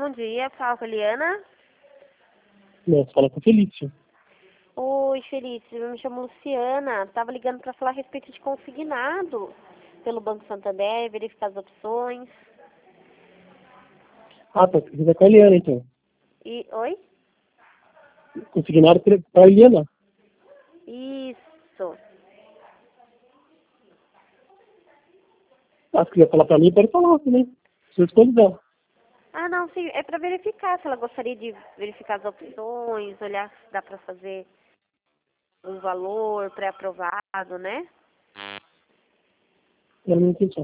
Bom dia, fala com a Eliana. Não, fala com o Felício. Oi, Felício, eu me chamo Luciana. Tava ligando para falar a respeito de consignado pelo Banco Santander, verificar as opções. Ah, tá. Você vai com a Eliana, então. Oi? Consignado para a Eliana. Isso. Ah, se quiser falar para mim, pode falar também. Se eu escolho dela. Ah, não, sim, é para verificar se ela gostaria de verificar as opções, olhar se dá para fazer um valor pré-aprovado, né? Eu não entendi.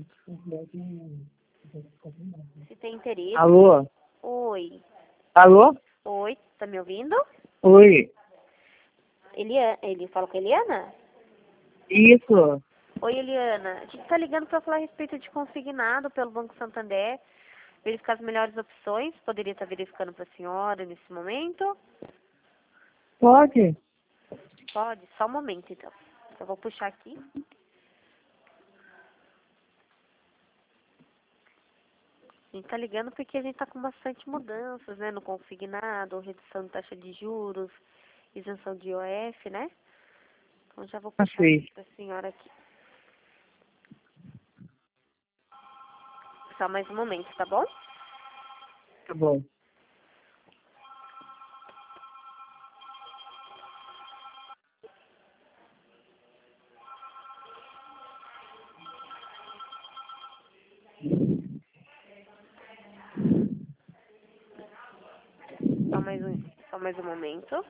Se tem interesse. Alô? Oi. Alô? Oi, tá me ouvindo? Oi. Ele fala com a Eliana? Isso. Oi, Eliana. A gente tá ligando para falar a respeito de consignado pelo Banco Santander, verificar as melhores opções. Poderia estar verificando para a senhora nesse momento? Pode? Pode? Só um momento, então. Eu vou puxar aqui. A gente tá ligando porque a gente tá com bastante mudanças, né? No consignado, redução de taxa de juros, isenção de IOF, né? Então já vou puxar Achei. para a senhora aqui. Só mais um momento, tá bom? Tá bom. Só mais um momento.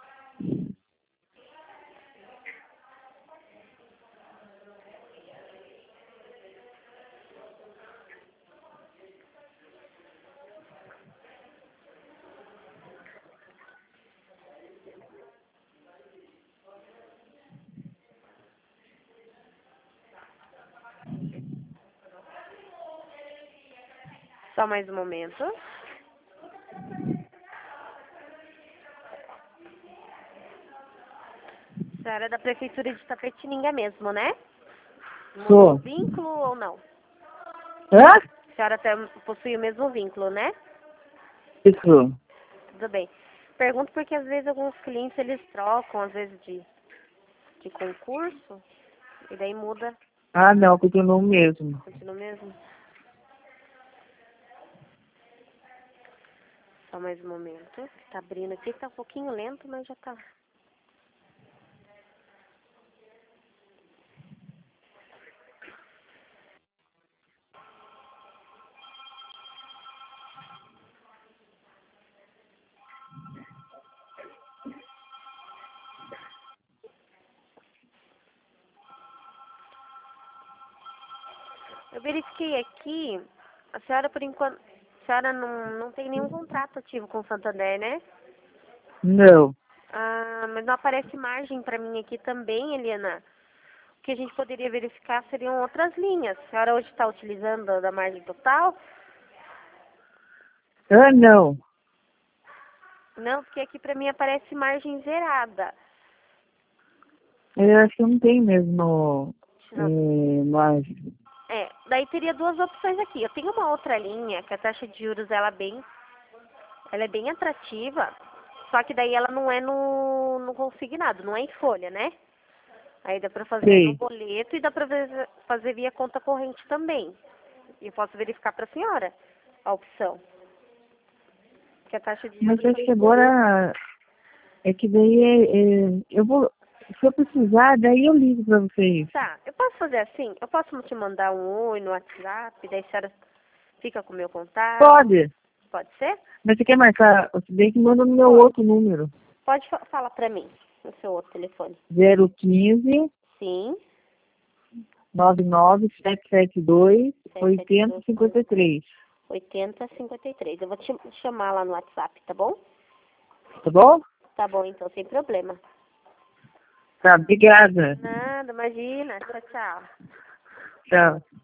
Só mais um momento. A senhora é da Prefeitura de Tapetininga mesmo, né? Mudou o Sou. vínculo ou não? Hã? A senhora possui o mesmo vínculo, né? Isso. Tudo bem. Pergunto porque às vezes alguns clientes eles trocam, às vezes de concurso, e daí muda, Ah, não, continua o mesmo. continua o mesmo. Só mais um momento. Tá abrindo aqui, tá um pouquinho lento, mas já tá. Eu verifiquei aqui, a senhora por enquanto, a senhora não tem nenhum contrato ativo com o Santander, né? Não. Ah, mas não aparece margem para mim aqui também, Eliana. O que a gente poderia verificar seriam outras linhas. A senhora hoje está utilizando a da margem total? Ah, não. Não, porque aqui para mim aparece margem zerada. Eu acho que não tem mesmo Não. margem. Daí teria duas opções aqui. Eu tenho uma outra linha, que a taxa de juros ela é bem atrativa, só que daí ela não é no consignado, não é em folha, né? Aí dá para fazer no Sei. boleto e dá para fazer via conta corrente também. E eu posso verificar para a senhora a opção. Que a taxa de Mas juros acho que agora é que daí eu vou. Se eu precisar, daí eu ligo pra vocês. Tá, eu posso fazer assim? Eu posso te mandar um oi no WhatsApp, daí a senhora fica com o meu contato? Pode. Pode ser? Mas você quer marcar? Você tem que mandar no meu outro número. Pode falar para mim, no seu outro telefone. 015 Sim. 99772 772 8053. 8053. Eu vou te chamar lá no WhatsApp, tá bom? Tá bom? Tá bom, então, sem problema. Tá, obrigada. Nada, imagina. Tchau, tchau. Tchau.